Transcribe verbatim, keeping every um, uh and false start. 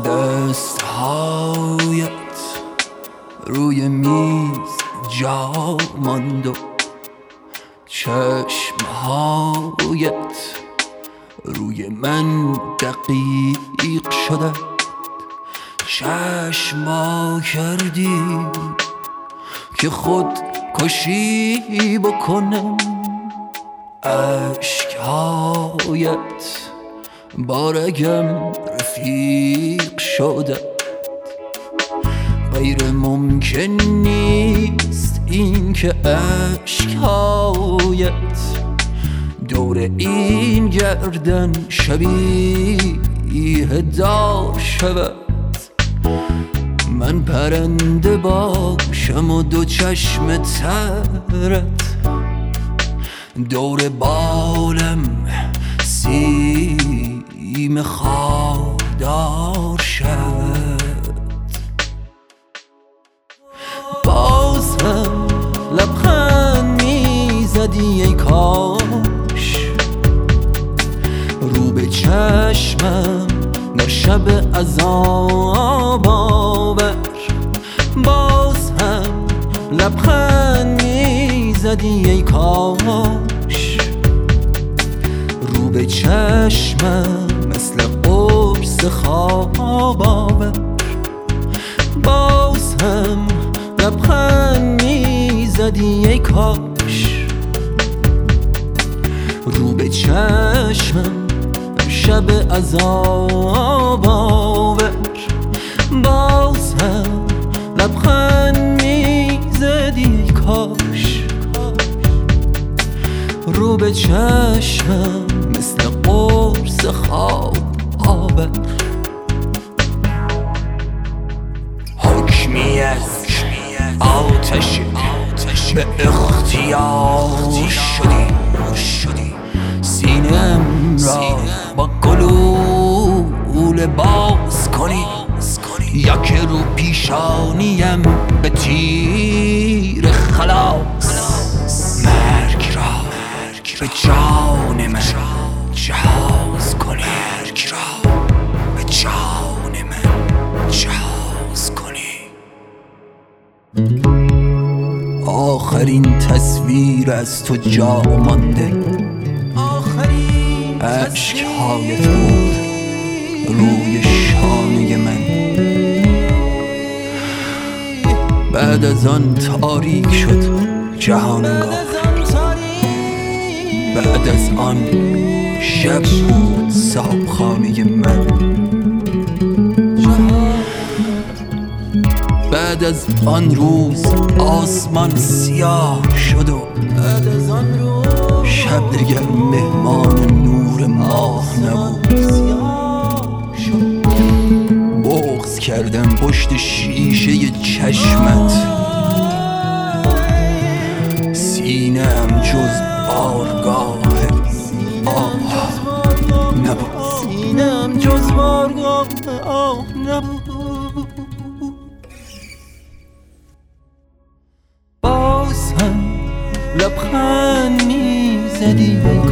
دستهایت روی میز جا ماند و چشمهایت روی من دقیق شده، چشما کردی که خود کشی بکنم. عشقهایت بارگم رفیق شده، غیر ممکن نیست این که عشقهایت دور این گردن شبیه دار شود. من پرنده باشم و دو چشم ترت دور بالم سیم خاردار شد. باز هم لبخند میزدی ای کاش رو به چشمم در شب عذاب آور. باز هم لبخند میزدی ای کاش رو به چشمم مثل قرص خواب آور. باز هم لبخند میزدی ای کاش رو به چشمم شب عذاب آور. باز هم لبخند میزدی ای کاش رو به چشمم مثل قرص خواب آور. حکمی از آتش به اختیار شدی، سینم را با گلوله باز کنی، یا که رو پیشانیم به تیر خلاص مرگ را به جان من جهاز کنی. مرگ را به جان من جهاز کنی. آخرین تصویر از تو جا مانده، عشقهایت بود روی شانه من. بعد از آن تاریک شد جهانگاه، بعد از آن شب بود صاحبخانه من. بعد از آن روز آسمان سیاه شد و بعد از آن روز شب دیگر مهمان نور ماه نبود. بغض کردم پشت شیشه چشمت، سینه‌ام جز بارگاه آه نبود. سینه‌ام جز بارگاه آه نبود. باز هم لبخند میزدی